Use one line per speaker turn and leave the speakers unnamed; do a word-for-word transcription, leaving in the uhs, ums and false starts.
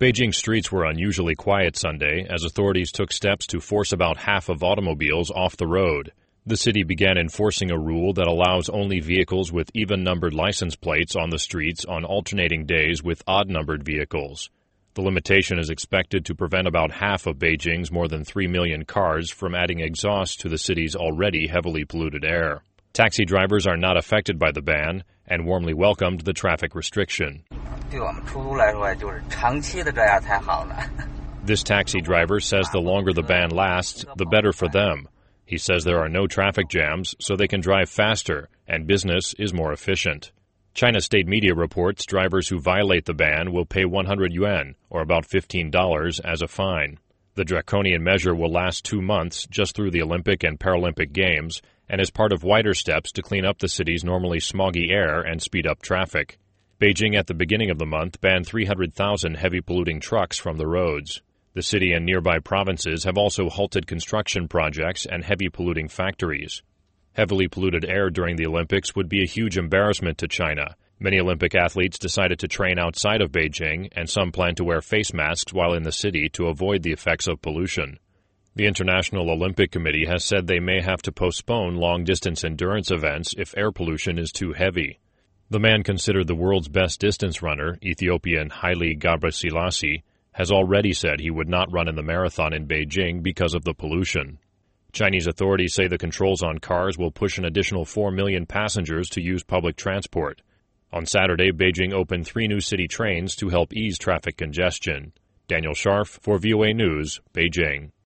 Beijing streets were unusually quiet Sunday as authorities took steps to force about half of automobiles off the road. The city began enforcing a rule that allows only vehicles with even-numbered license plates on the streets on alternating days with odd-numbered vehicles. The limitation is expected to prevent about half of Beijing's more than three million cars from adding exhaust to the city's already heavily polluted air. Taxi drivers are not affected by the ban and warmly welcomed the traffic restriction. This taxi driver says the longer the ban lasts, the better for them. He says there are no traffic jams, so they can drive faster, and business is more efficient. China state media reports drivers who violate the ban will pay one hundred yuan, or about fifteen dollars, as a fine. The draconian measure will last two months, just through the Olympic and Paralympic Games, and is part of wider steps to clean up the city's normally smoggy air and speed up traffic. Beijing at the beginning of the month banned three hundred thousand heavy polluting trucks from the roads. The city and nearby provinces have also halted construction projects and heavy polluting factories. Heavily polluted air during the Olympics would be a huge embarrassment to China. Many Olympic athletes decided to train outside of Beijing, and some plan to wear face masks while in the city to avoid the effects of pollution. The International Olympic Committee has said they may have to postpone long-distance endurance events if air pollution is too heavy. The man considered the world's best distance runner, Ethiopian Haile Gebrselassie, has already said he would not run in the marathon in Beijing because of the pollution. Chinese authorities say the controls on cars will push an additional four million passengers to use public transport. On Saturday, Beijing opened three new city trains to help ease traffic congestion. Daniel Scharf for V O A News, Beijing.